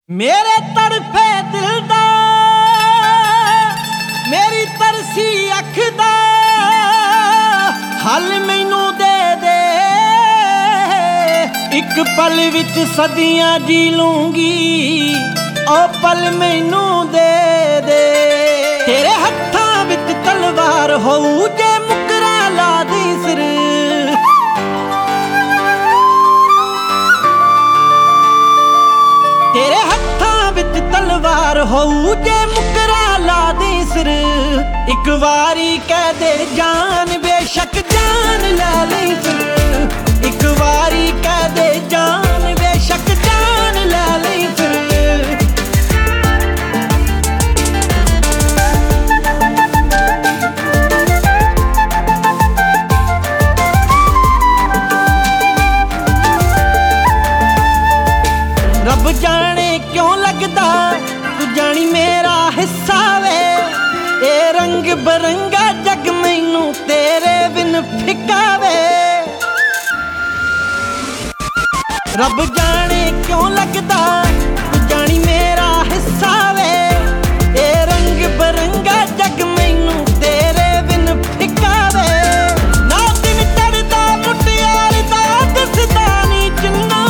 मेरे तड़फे दिल दा मेरी तरसी अख दा हल मैनू दे दे। एक पल विच सदियां जी लूंगी ओ पल मैनू दे दे। तेरे हत्थां विच तलवार होऊ जे मुकरा ला दी सिर। तेरे हत्थां विच तलवार होऊ जे मुकरा ला दी सिर। एक वारी कह दे जान बेशक जान ले लई फिर। एक वारी कह दे जान बेशक जान ले लई फिर। रब जाने क्यों लगदा तू जानी मेरा हिस्सा वे। ए रंग बरंगा जग मैनू तेरे बिन फिका वे। रब जाने क्यों लगदा तू जानी मेरा हिस्सा वे। ए रंग बरंगा जग मैनू तेरे बिन फिका वे। ना दिन चढ़दा मुटियार दा दिसदा नी जिन्ना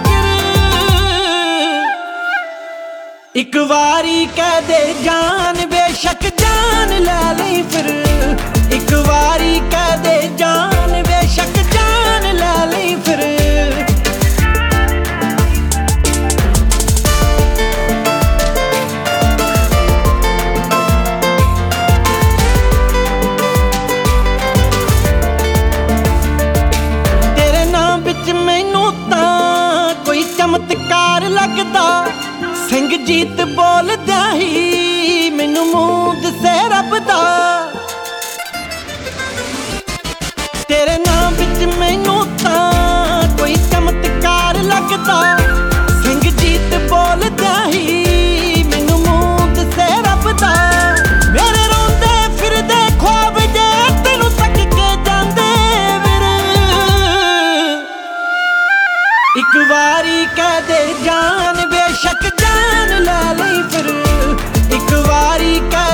एक वारी कह दे जान बेशक जान ले लई फिर। एक वारी कह दे जान बेशक जान ले लई फिर। तेरे नाम विच मैनू तां कोई चमत्कार लगदा। सिंह जीत बोलदा ही मैनू मूंद से रब दा। तेरे नाम विच मैनू तां कोई चमत्कार लगदा। सिंह जीत बोलदा ही मैनू मूंद से रब दा। मेरे रोंदे फिरदे ख्वाब जे तैनू तक के जांदे वीर। एक वारी कह दे जान बेशक जान ले लई फिर। एक वारी कह